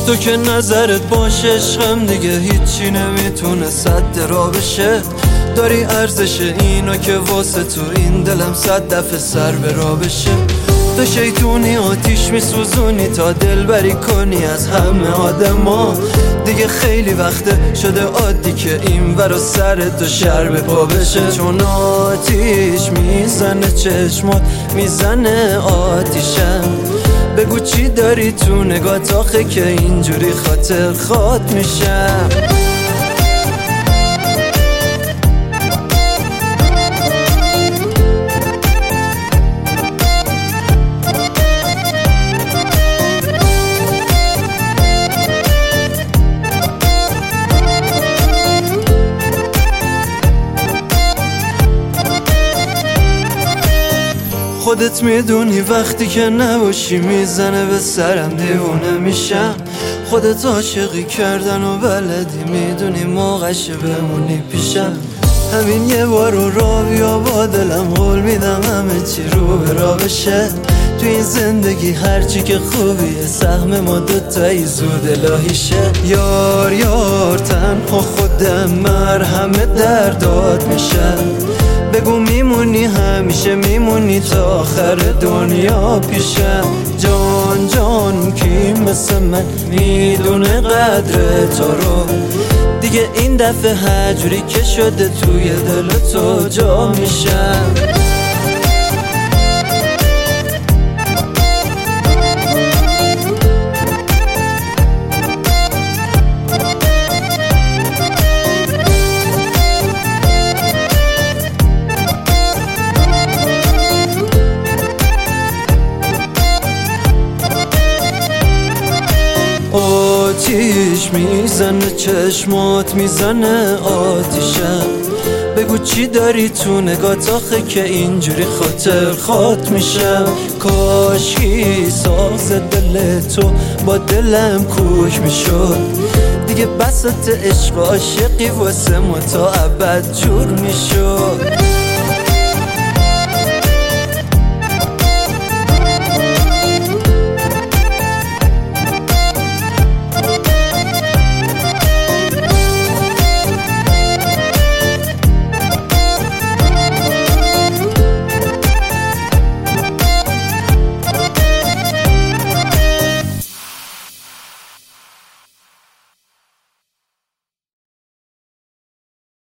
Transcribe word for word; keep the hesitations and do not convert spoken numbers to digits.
تو که نظرت باشه عشقم دیگه هیچی نمیتونه صد را بشه. داری ارزش اینو که واسه تو این دلم صد دفعه سر به را بشه. تو شیطونی آتیش میسوزونی تا دل بری کنی از همه آدما. دیگه خیلی وقته شده عادی که این ور و سر تو شر به پا بشه. چون آتیش میزنه چشمات میزنه آتیشم. بگو چی داری تو نگات آخه که اینجوری خاطر خواد میشم. خودت میدونی وقتی که نباشی میزنه به سرم دیوونه میشم. خودت عاشقی کردن و بلدی میدونی موقعش بمونی پیشم. همین یه بار رو را بیا با دلم قول میدم همه چی رو به را بشه. تو این زندگی هرچی که خوبیه سهم ما دوتایی زود الهی شه. یار یار تنها خودم مرهم دردات میشه. بگو میمونی همیشه میمونی تا آخر دنیا پیشم. جان جان کی مثل من میدونه قدر تو رو. دیگه این دفعه هجوری که شده توی دل تو جا میشم. آتیش میزنه چشمات میزنه آتیشم. بگو چی داری تو نگات آخه که اینجوری خاطر خواد میشم. کاشکی ساز دل تو با دلم کوک میشد. دیگه بساط عشق و عاشقی واسه ما تا ابد جور میشد.